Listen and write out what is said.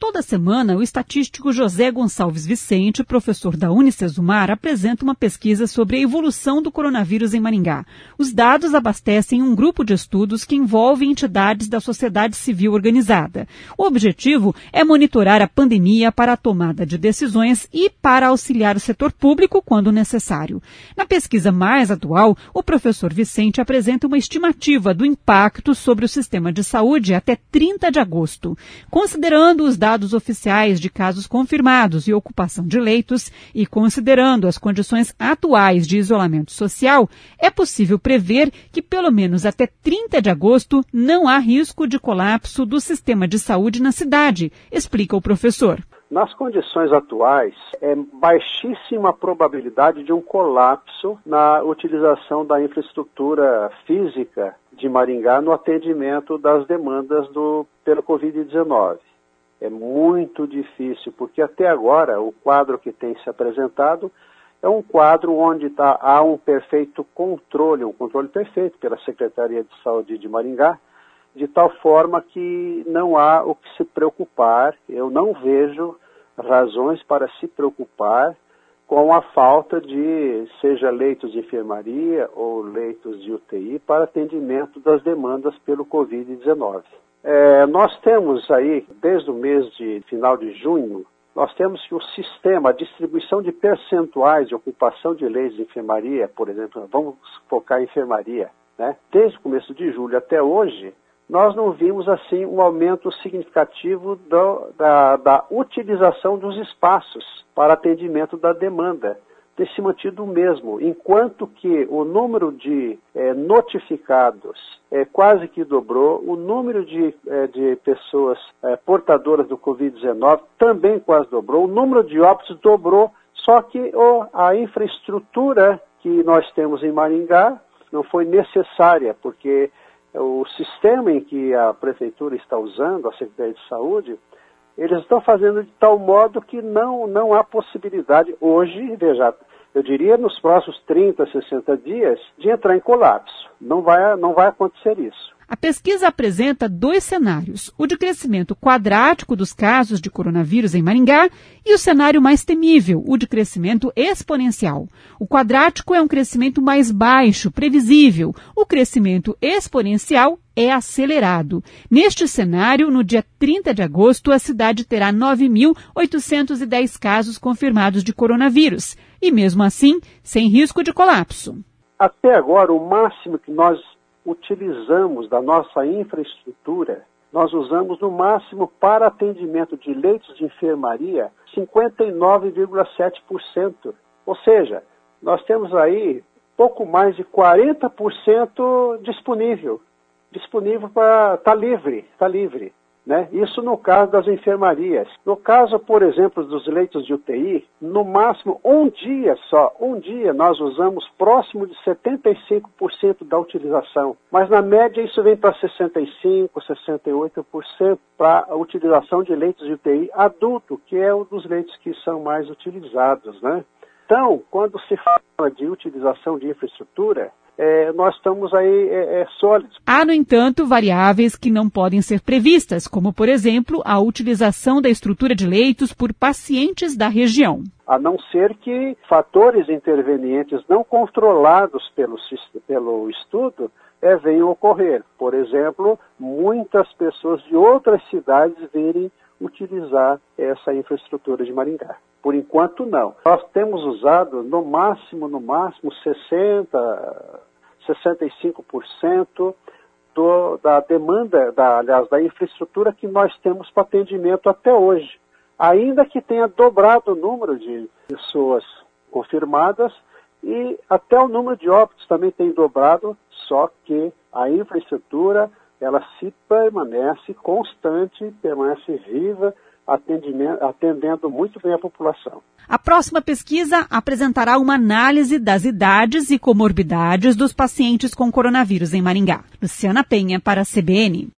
Toda semana, o estatístico José Gonçalves Vicente, professor da Unicesumar, apresenta uma pesquisa sobre a evolução do coronavírus em Maringá. Os dados abastecem um grupo de estudos que envolve entidades da sociedade civil organizada. O objetivo é monitorar a pandemia para a tomada de decisões e para auxiliar o setor público quando necessário. Na pesquisa mais atual, o professor Vicente apresenta uma estimativa do impacto sobre o sistema de saúde até 30 de agosto. Considerando os dados oficiais de casos confirmados e ocupação de leitos e considerando as condições atuais de isolamento social, é possível prever que pelo menos até 30 de agosto não há risco de colapso do sistema de saúde na cidade, explica o professor. Nas condições atuais, é baixíssima a probabilidade de um colapso na utilização da infraestrutura física de Maringá no atendimento das demandas pelo Covid-19. É muito difícil, porque até agora o quadro que tem se apresentado é um quadro onde há um perfeito controle, um controle perfeito pela Secretaria de Saúde de Maringá, de tal forma que não há o que se preocupar. Eu não vejo razões para se preocupar com a falta de, seja leitos de enfermaria ou leitos de UTI para atendimento das demandas pelo Covid-19. Nós temos aí, desde o mês de final de junho, nós temos que o sistema, a distribuição de percentuais de ocupação de leitos de enfermaria, por exemplo, vamos focar em enfermaria, né? Desde o começo de julho até hoje, nós não vimos assim um aumento significativo da utilização dos espaços para atendimento da demanda. Tem se mantido o mesmo, enquanto que o número de notificados quase que dobrou, o número de pessoas portadoras do Covid-19 também quase dobrou, o número de óbitos dobrou, só que a infraestrutura que nós temos em Maringá não foi necessária, porque o sistema em que a Prefeitura está usando, a Secretaria de Saúde, eles estão fazendo de tal modo que não há possibilidade hoje, veja, eu diria nos próximos 30, 60 dias, de entrar em colapso. Não vai acontecer isso. A pesquisa apresenta 2 cenários, o de crescimento quadrático dos casos de coronavírus em Maringá e o cenário mais temível, o de crescimento exponencial. O quadrático é um crescimento mais baixo, previsível. O crescimento exponencial é acelerado. Neste cenário, no dia 30 de agosto, a cidade terá 9.810 casos confirmados de coronavírus e, mesmo assim, sem risco de colapso. Até agora, o máximo que nós utilizamos da nossa infraestrutura, nós usamos no máximo para atendimento de leitos de enfermaria 59,7%. Ou seja, nós temos aí pouco mais de 40% disponível para estar livre, né? Isso no caso das enfermarias. No caso, por exemplo, dos leitos de UTI, no máximo um dia nós usamos próximo de 75% da utilização. Mas na média isso vem para 65%, 68% para a utilização de leitos de UTI adulto, que é um dos leitos que são mais utilizados, né? Então, quando se fala de utilização de infraestrutura, nós estamos aí sólidos. Há, no entanto, variáveis que não podem ser previstas, como, por exemplo, a utilização da estrutura de leitos por pacientes da região. A não ser que fatores intervenientes não controlados pelo estudo venham ocorrer. Por exemplo, muitas pessoas de outras cidades virem utilizar essa infraestrutura de Maringá. Por enquanto, não. Nós temos usado, no máximo, 65% da demanda, da infraestrutura que nós temos para atendimento até hoje. Ainda que tenha dobrado o número de pessoas confirmadas e até o número de óbitos também tem dobrado, só que a infraestrutura, ela se permanece constante, permanece viva, atendendo muito bem a população. A próxima pesquisa apresentará uma análise das idades e comorbidades dos pacientes com coronavírus em Maringá. Luciana Penha, para a CBN.